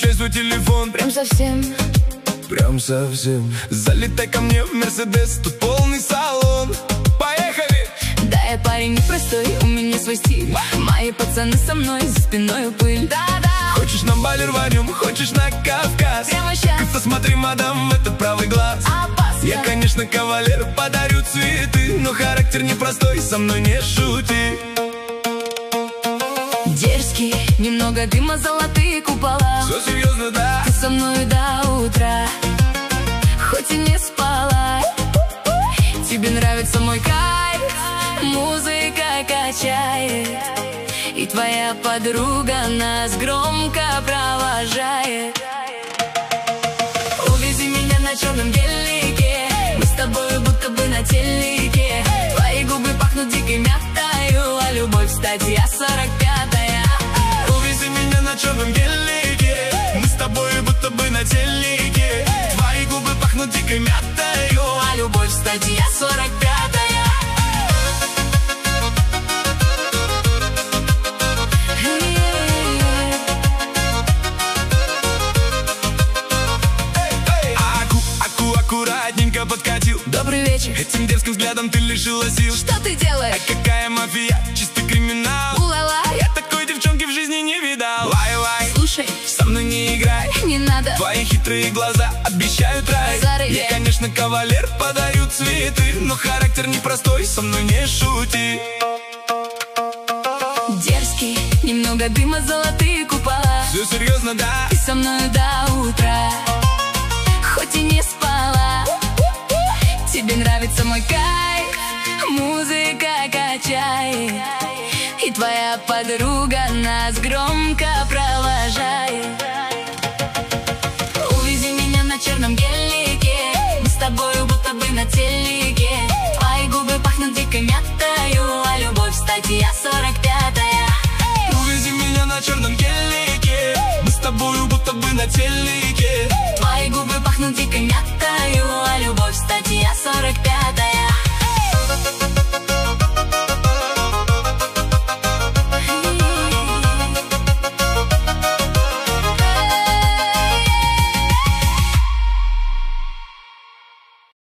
Включай свой телефон. Прям совсем. Прям совсем. Залетай ко мне в Мерседес, тут полный салон. Поехали! Да, я парень непростой, у меня свой стиль. Мои пацаны со мной, за спиной пыль. Да-да. Хочешь на Бали рванем, хочешь на Кавказ. Прямо щас. Как-то смотри, мадам, в этот правый глаз. Опасно. Я, конечно, кавалер, подарю цветы, но характер непростой, со мной не шути. Дерзкий, немного дыма, золотые купола. Все серьезно, да? Ты со мной до утра, хоть и не спала. Тебе нравится мой кайф, музыка качает, и твоя подруга нас громко провожает. Увези меня на черном велике, мы с тобой будто бы на телеке. Твои губы пахнут дикой мятою, а любовь статья 45-я. Увези меня на черном велике, мы с тобой будто бы на телеке. Твои губы пахнут дикой мятою, а любовь статья 45-я. Аккуратненько подкатил. Добрый вечер. Этим дерзким взглядом ты лишила сил. Что ты делаешь? А какая мафия, чистый криминал. Ула-ла. Я такой девчонки в жизни не видал. Лай-лай, слушай, со мной не играй. Не надо. Твои хитрые глаза обещают рай. Зарыве. Я, конечно, кавалер, подарю цветы, но характер непростой, со мной не шути. Дерзкий, немного дыма, золотые купола. Все серьезно, да? Ты со мной до утра, хоть и не спала. Тебе нравится мой кайф, музыка качает, и твоя подруга нас громко провожает. Увези меня на черном гелике, мы с тобою будто бы на телеке. Твои губы пахнут дикой мятою, а любовь статья 45-я. Увези меня на черном гелике, мы с тобою будто бы на телеке. Твои губы пахнут дикой мятою, а любовь статья 45-я.